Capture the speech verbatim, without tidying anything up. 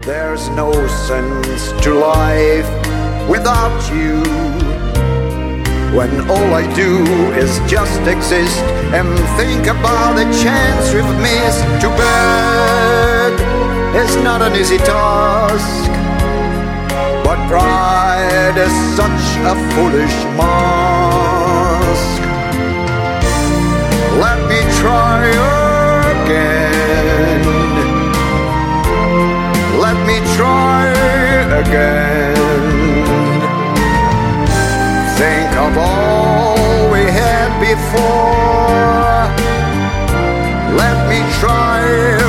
There's no sense to life without you, when all I do is just exist and think about the chance we've missed. To beg is not an easy task, but pride is such a foolish mask. Let me try again. Let me try again. Think of all we had before. Let me try